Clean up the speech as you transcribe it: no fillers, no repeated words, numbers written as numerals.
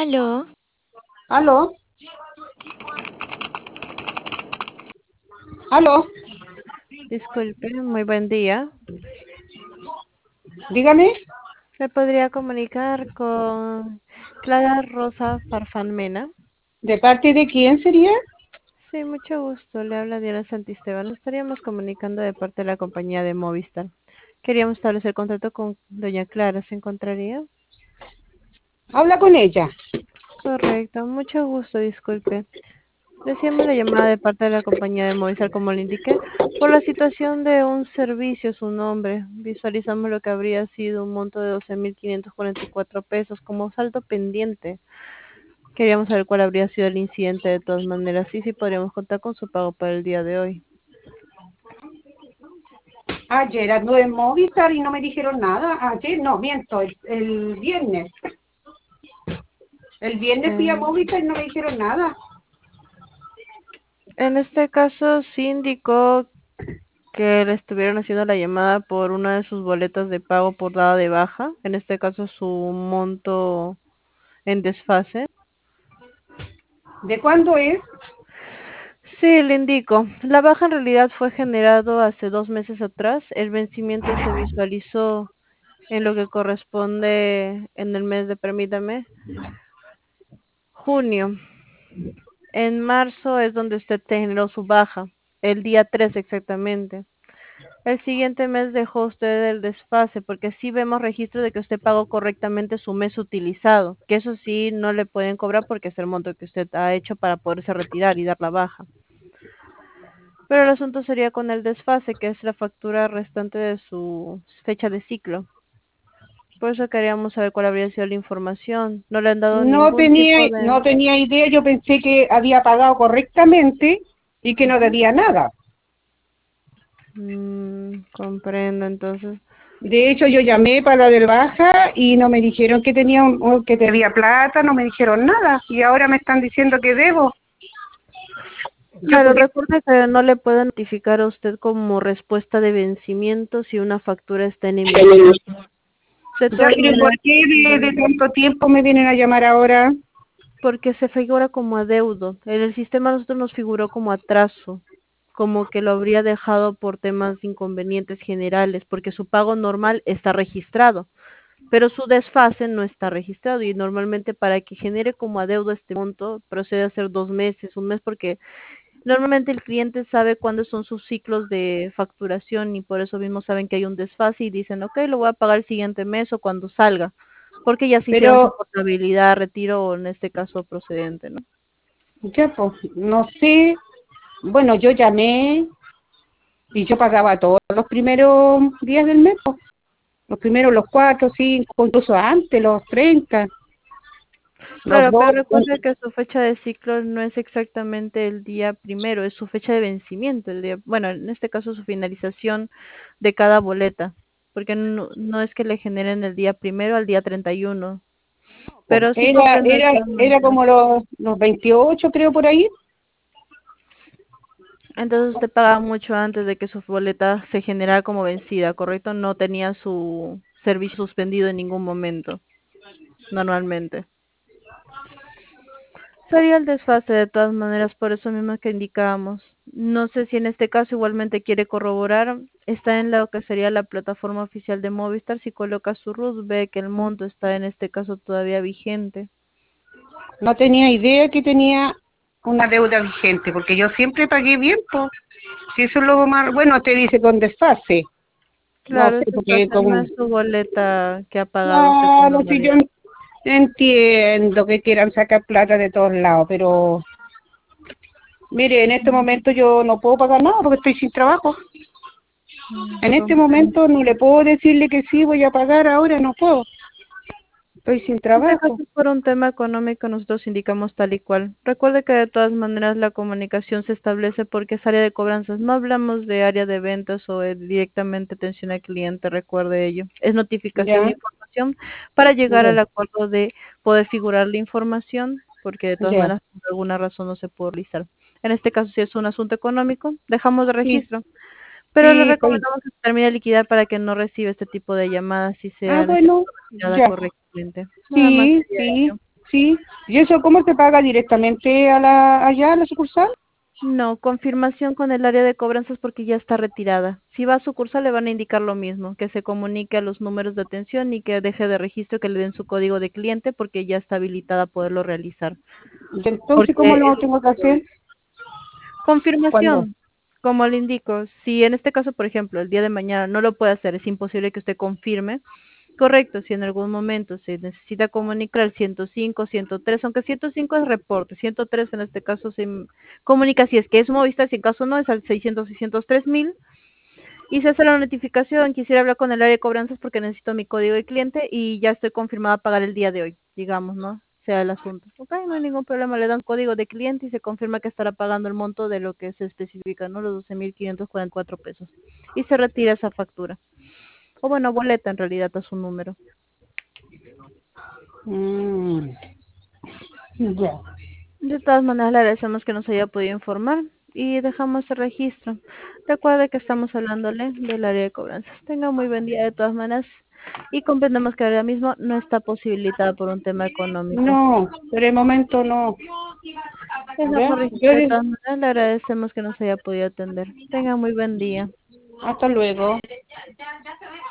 Aló, Aló, aló, Disculpe, muy buen día. dígame, ¿Me podría comunicar con Clara Rosa Farfán Mena? ¿de parte de quién sería? Sí, mucho gusto. Le habla Diana Santisteban. Nos estaríamos comunicando de parte de la compañía de Movistar. Queríamos establecer contacto con doña Clara. ¿Se encontraría? Habla con ella. Correcto, mucho gusto, disculpe. Decíamos la llamada de parte de la compañía de Movistar, como le indiqué, por la situación de un servicio, su nombre. Visualizamos lo que habría sido un monto de 12.544 pesos como saldo pendiente. Queríamos saber cuál habría sido el incidente de todas maneras. Sí, sí, podríamos contar con su pago para el día de hoy. Ayer anduve en Movistar y no me dijeron nada. Ayer, no, miento, el viernes. El viernes fui a Eh, Movistar y no me dijeron nada. en este caso, sí indicó que le estuvieron haciendo la llamada por una de sus boletas de pago por dada de baja. En este caso, su monto en desfase. ¿De cuándo es? Sí, le indico. La baja en realidad fue generado hace 2 meses atrás. El vencimiento se visualizó en lo que corresponde en el mes de, permítame, junio. En marzo es donde usted generó su baja, el día 3 exactamente. El siguiente mes dejó usted el desfase, porque sí vemos registro de que usted pagó correctamente su mes utilizado, que eso sí no le pueden cobrar porque es el monto que usted ha hecho para poderse retirar y dar la baja. Pero el asunto sería con el desfase, que es la factura restante de su fecha de ciclo. Por eso queríamos saber cuál habría sido la información. No le han dado ningún tipo No de... tenía idea, yo pensé que había pagado correctamente y que no Ujú. debía nada. Comprendo, entonces. De hecho, yo llamé para la del baja y no me dijeron que tenía que debía plata, no me dijeron nada. Y ahora me están diciendo que debo. Yo Claro, tuve recuerde que no le pueden notificar a usted como respuesta de vencimiento si una factura está en emisión. De Ya, todas pero ¿por maneras, qué de tanto tiempo me vienen a llamar ahora? porque se figura como adeudo. En el sistema a nosotros nos figuró como atraso, como que lo habría dejado por temas de inconvenientes generales, porque su pago normal está registrado, pero su desfase no está registrado y normalmente para que genere como adeudo este monto procede a ser 2 meses, un mes, porque normalmente el cliente sabe cuándo son sus ciclos de facturación y por eso mismo saben que hay un desfase y dicen, ok, lo voy a pagar el siguiente mes o cuando salga, porque ya se hicieron su Pero portabilidad, retiro o en este caso procedente, ¿no? ya, pues, no sé. Bueno, yo llamé y yo pagaba todos los primeros días del mes, po. Los primeros, los 4, 5, incluso antes, los 30, los Claro, pero 2. recuerde que su fecha de ciclo no es exactamente el día primero, es su fecha de vencimiento, el día, bueno, en este caso su finalización de cada boleta, porque no es que le generen el día primero al día 31, pero sí Era, comprendo de era, todas era maneras. como los 28, creo, por ahí. Entonces usted pagaba mucho antes de que su boleta se generara como vencida, ¿correcto? No tenía su servicio suspendido en ningún momento, normalmente. Sería el desfase de todas maneras, por eso mismo que indicábamos. No sé si en este caso igualmente quiere corroborar. Está en lo que sería la plataforma oficial de Movistar. Si coloca su RUT, ve que el monto está en este caso todavía vigente. No tenía idea que tenía una deuda vigente, porque yo siempre pagué bien, pues. Si eso es lo más, bueno, te dice con desfase. No Claro, sé, es porque desfase, no como, es su boleta que ha pagado usted con claro, si yo normalidad. entiendo que quieran sacar plata de todos lados, pero mire, en este momento yo no puedo pagar nada porque estoy sin trabajo. En este Comprendo. momento no le puedo decirle que sí voy a pagar ahora, no puedo. Estoy sin En este caso, trabajo. por un tema económico, nosotros indicamos tal y cual. Recuerde que de todas maneras la comunicación se establece porque es área de cobranzas. No hablamos de área de ventas o de directamente atención al cliente, recuerde ello. Es notificación de Ya, información para llegar ya, al acuerdo de poder figurar la información, porque de todas ya. maneras por alguna razón no se puede realizar. En este caso, si es un asunto económico, dejamos de Sí, registro. Pero le sí, estoy. recomendamos que se termine de liquidar para que no reciba este tipo de llamadas y Ah, sea en este bueno, caso retirada ya. correctamente. Nada más Sí, sería sí, ello. sí. ¿Y eso cómo se paga directamente allá a la sucursal? No, confirmación con el área de cobranzas porque ya está retirada. Si va a sucursal le van a indicar lo mismo, que se comunique a los números de atención y que deje de registro, que le den su código de cliente porque ya está habilitada a poderlo realizar. Y entonces, ¿cómo Porque lo tengo que hacer? ¿Cuándo? confirmación, como le indico, si en este caso, por ejemplo, el día de mañana no lo puede hacer, es imposible que usted confirme. Correcto, si en algún momento se necesita comunicar al 105, 103, aunque 105 es reporte, 103 en este caso se comunica si es que es Movistar, si en caso no es al 600, 603.000 y se hace la notificación, quisiera hablar con el área de cobranzas porque necesito mi código de cliente y ya estoy confirmada a pagar el día de hoy, digamos, ¿no? Sea el asunto. Ok, no hay ningún problema, le dan código de cliente y se confirma que estará pagando el monto de lo que se especifica, ¿no? Los 12.544 pesos. Y se retira esa factura. O bueno, boleta en realidad a su número. Mm, ya. De todas maneras, le agradecemos que nos haya podido informar y dejamos el registro. Recuerde que estamos hablándole del área de cobranzas. Tenga muy buen día de todas maneras y comprendemos que ahora mismo no está posibilitada por un tema económico. No, por el momento no. Dejamos ¿Ya? registro de todas maneras, le agradecemos que nos haya podido atender. Tenga muy buen día. Hasta luego.